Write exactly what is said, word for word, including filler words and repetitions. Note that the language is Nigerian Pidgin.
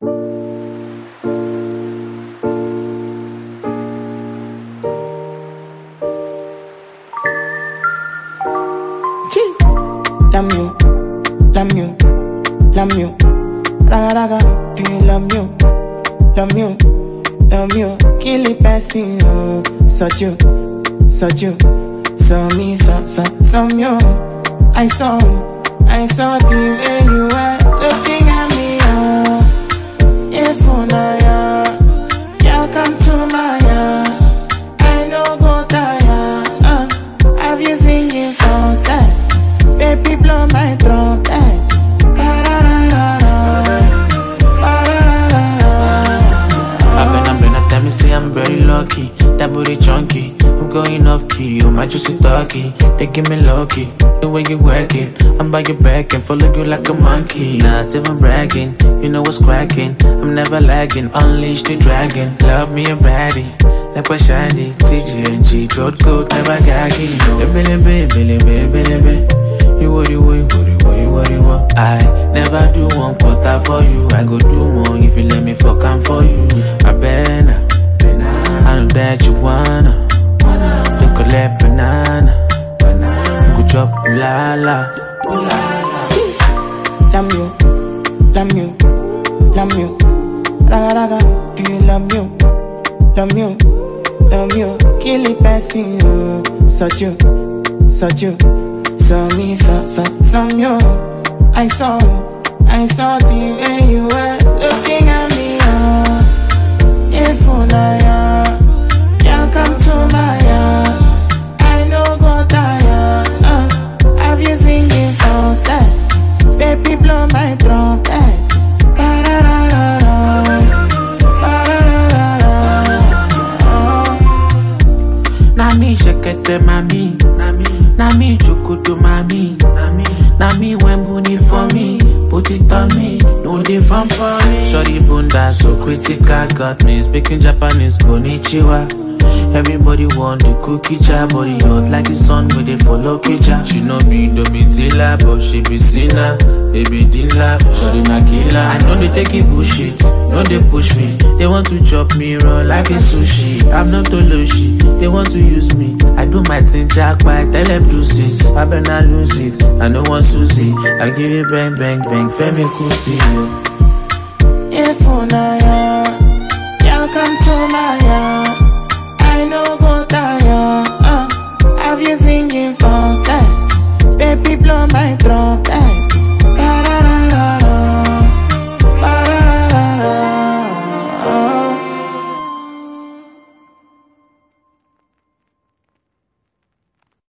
Love you, love you, love you. Raga raga, do you love you, love you, love you? Kill the person, oh, such you, such you. So me, so, so, so you. I saw, I saw the way you were looking at me, oh. If una ya, you come to my ya. I know go tire, uh. Have you singing falsetto? Baby, blow my trumpet. I've been a tell me say I'm very lucky. That booty chunky. I'm going off key. You my juicy talkie. They give me lucky. The way you work it, I'm by your back and follow you like a monkey. Not even bragging. You know what's cracking. I'm never lagging. Unleash the dragon. Love me a baddie. Like what shiny. T G N G. Throat coat. Never gagging. No. Billy, billy, billy, billy, billy, billy. You what you what you what you what you what I never do one quarter for you. I go do more if you let me fuck I'm for you. I better, I know that you wanna. They collect banana. You go chop la la. Love you, love you, love you. Raga raga, do you love you, love you, love you? Kill the person, oh, such you, such you. So me, so, so, so you. I saw, I saw the way you were looking at me, oh. If una ya, you come to my ya. I know go tire, uh. Have you singing falsetto? Baby, blow my trumpet. Na me shekete mami, na me, na me chokudu mami, na me, na me when booty for me, put it on me, no dey fun for me. Shorty bunda so critical, got me speaking Japanese konnichiwa. Everybody want the cookie jar, body hot like the sun with they follow kitchen. She know me Domitilla, but she be sinner. Baby Dilla, shorty na killer. I know they take it bullshit, no they push me. They want to chop me raw like a sushi. I'm not Toloshi, they want to use me. I do my thing jack by tell them deuces. I better lose it, I don't want Susie. I give it bang bang bang, Femi Kuti. If una